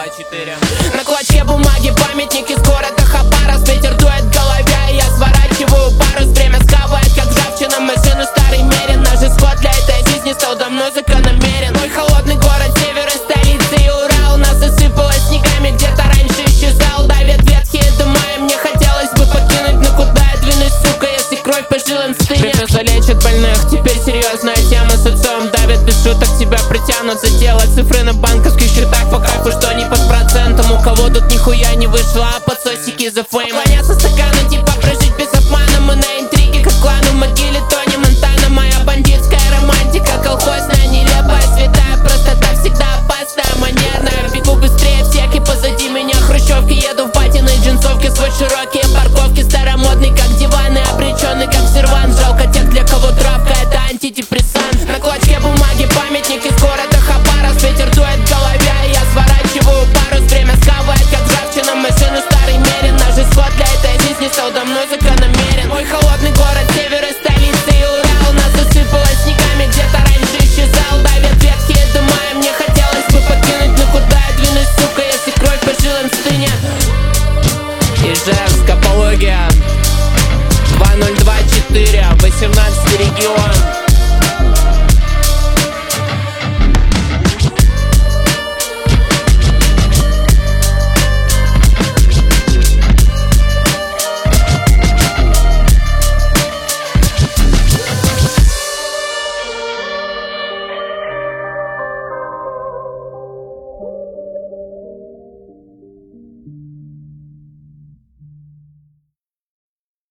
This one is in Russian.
2024. На клочке бумаги памятник из города Хабаровск. Ветер дует в голове, и я сворачиваю парус. Время схавает, как ржавчина, машину старый мерин. Наш исход для этой жизни стал давно закономерен. Мой холодный город, север и столица и Урал. Нас засыпало снегами, где-то раньше исчезал. Давят ветхие дома, и мне хотелось бы покинуть. Но куда я двинусь, сука, если кровь по жилам стынет? Припеса лечит больных, теперь серьезная тема. С отцом давят без шуток, тебя притянут за дело. Цифры на банковских счетах по кайфу, что не под процентом. У кого тут нихуя не вышло, а подсосики за фейм. Поклоняться стакану, типа прожить без обмана. Мы на интриге, как клан в могиле Тони Монтана. Моя бандитская романтика, колхозная, нелепая, святая простота всегда опасная, манерная. Бегу быстрее всех, и позади меня хрущевки. Еду в батиной джинсовке, свой широкие парковки. Старомодный, как диваны, обреченный, как сервант. Жалко тех, для кого травка — это антидепрессант. На клочке бумаги памятник из города Хабаровск. Ветер дует в голове, и я сворачиваю парус. Время схавает, как ржавчина, машину старый мерин. Наш исход для этой жизни стал давно закономерен. Мой холодный город, север и столица и Урал. Нас засыпало снегами, где-то раньше исчезал. Давят ветхие дома, и мне хотелось бы покинуть. Но куда я двинусь, сука, если кровь по жилам стынет? Ижевск, апология 2024, 18 регион.